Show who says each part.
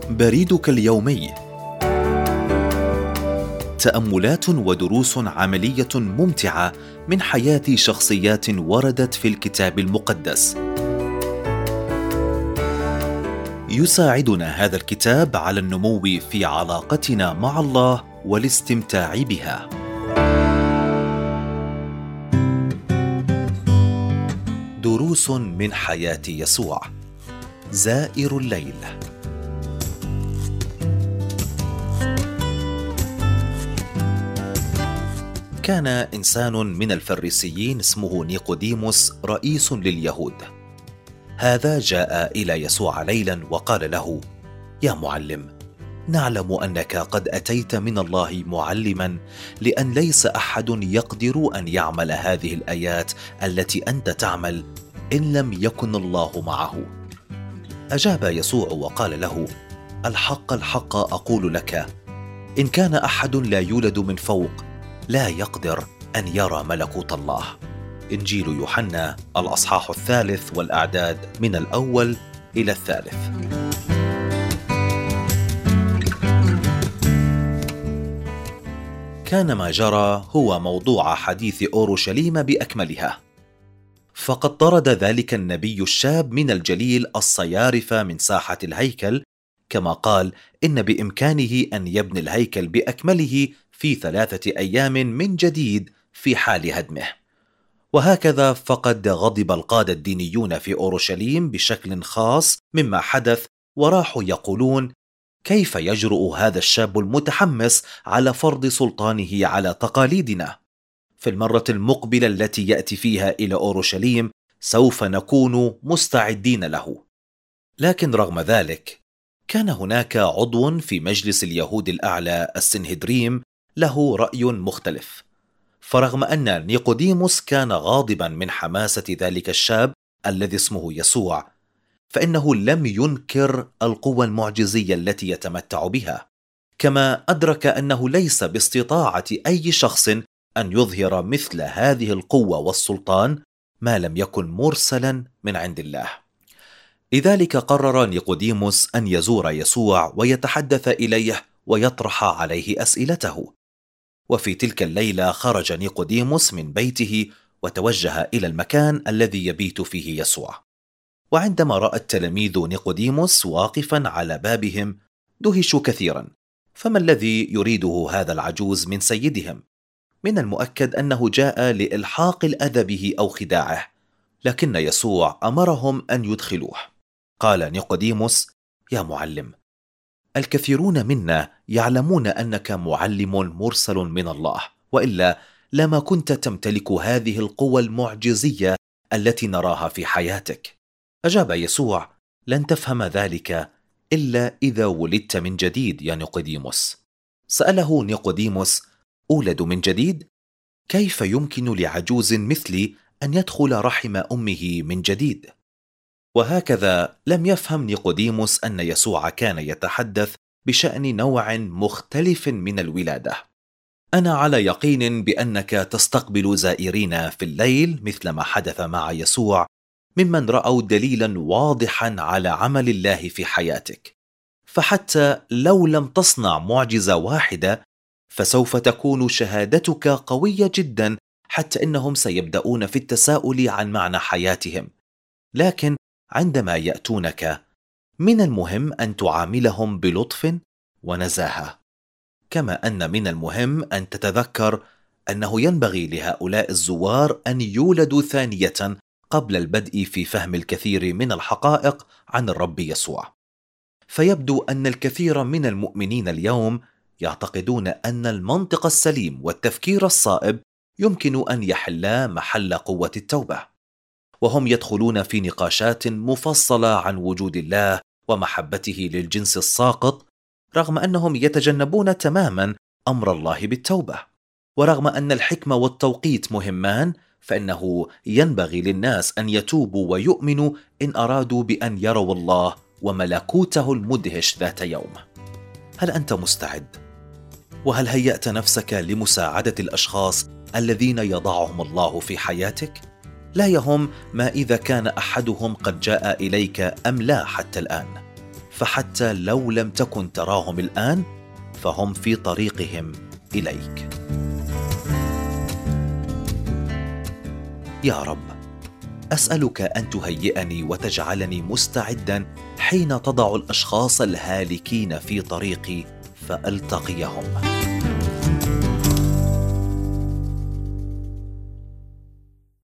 Speaker 1: بريدك اليومي. تأملات ودروس عملية ممتعة من حياة شخصيات وردت في الكتاب المقدس. يساعدنا هذا الكتاب على النمو في علاقتنا مع الله والاستمتاع بها. دروس من حياة يسوع. زائر الليل. كان إنسان من الفريسيين اسمه نيقوديموس رئيس لليهود. هذا جاء إلى يسوع ليلا وقال له: يا معلم، نعلم أنك قد أتيت من الله معلما، لأن ليس أحد يقدر أن يعمل هذه الآيات التي أنت تعمل إن لم يكن الله معه. أجاب يسوع وقال له: الحق الحق أقول لك، إن كان أحد لا يولد من فوق لا يقدر أن يرى ملكوت الله. إنجيل يوحنا الأصحاح 3 والأعداد من 1 إلى 3. كان ما جرى هو موضوع حديث أورشليم بأكملها، فقد طرد ذلك النبي الشاب من الجليل الصيارف من ساحة الهيكل، كما قال إن بإمكانه أن يبني الهيكل بأكمله في 3 أيام من جديد في حال هدمه. وهكذا فقد غضب القادة الدينيون في أورشليم بشكل خاص مما حدث، وراحوا يقولون: كيف يجرؤ هذا الشاب المتحمس على فرض سلطانه على تقاليدنا؟ في المرة المقبلة التي يأتي فيها إلى أورشليم سوف نكون مستعدين له. لكن رغم ذلك كان هناك عضو في مجلس اليهود الأعلى السنهدريم له رأي مختلف. فرغم أن نيقوديموس كان غاضبا من حماسة ذلك الشاب الذي اسمه يسوع، فإنه لم ينكر القوة المعجزية التي يتمتع بها، كما أدرك أنه ليس باستطاعة أي شخص أن يظهر مثل هذه القوة والسلطان ما لم يكن مرسلا من عند الله. لذلك قرر نيقوديموس أن يزور يسوع ويتحدث إليه ويطرح عليه أسئلته. وفي تلك الليلة خرج نيقوديموس من بيته وتوجه إلى المكان الذي يبيت فيه يسوع. وعندما رأى التلاميذ نيقوديموس واقفا على بابهم دهشوا كثيرا. فما الذي يريده هذا العجوز من سيدهم؟ من المؤكد أنه جاء لإلحاق الأذى به أو خداعه، لكن يسوع أمرهم أن يدخلوه. قال نيقوديموس: يا معلم، الكثيرون منا يعلمون أنك معلم مرسل من الله، وإلا لما كنت تمتلك هذه القوة المعجزية التي نراها في حياتك. أجاب يسوع: لن تفهم ذلك إلا إذا ولدت من جديد يا نيقوديموس. سأله نيقوديموس: أولد من جديد؟ كيف يمكن لعجوز مثلي أن يدخل رحم أمه من جديد؟ وهكذا لم يفهم نيقوديموس أن يسوع كان يتحدث بشأن نوع مختلف من الولادة. أنا على يقين بأنك تستقبل زائرين في الليل مثل ما حدث مع يسوع، ممن رأوا دليلا واضحا على عمل الله في حياتك. فحتى لو لم تصنع معجزة واحدة فسوف تكون شهادتك قوية جدا، حتى إنهم سيبدأون في التساؤل عن معنى حياتهم. لكن عندما يأتونك من المهم أن تعاملهم بلطف ونزاهة، كما أن من المهم أن تتذكر أنه ينبغي لهؤلاء الزوار أن يولدوا ثانية قبل البدء في فهم الكثير من الحقائق عن الرب يسوع. فيبدو أن الكثير من المؤمنين اليوم يعتقدون أن المنطق السليم والتفكير الصائب يمكن أن يحلا محل قوة التوبة، وهم يدخلون في نقاشات مفصلة عن وجود الله ومحبته للجنس الساقط، رغم أنهم يتجنبون تماما أمر الله بالتوبة. ورغم أن الحكمة والتوقيت مهمان، فإنه ينبغي للناس أن يتوبوا ويؤمنوا إن أرادوا بأن يروا الله وملكوته المدهش ذات يوم. هل أنت مستعد؟ وهل هيأت نفسك لمساعدة الأشخاص الذين يضعهم الله في حياتك؟ لا يهم ما إذا كان أحدهم قد جاء إليك أم لا حتى الآن، فحتى لو لم تكن تراهم الآن فهم في طريقهم إليك. يا رب، أسألك أن تهيئني وتجعلني مستعدا حين تضع الأشخاص الهالكين في طريقي فألتقيهم.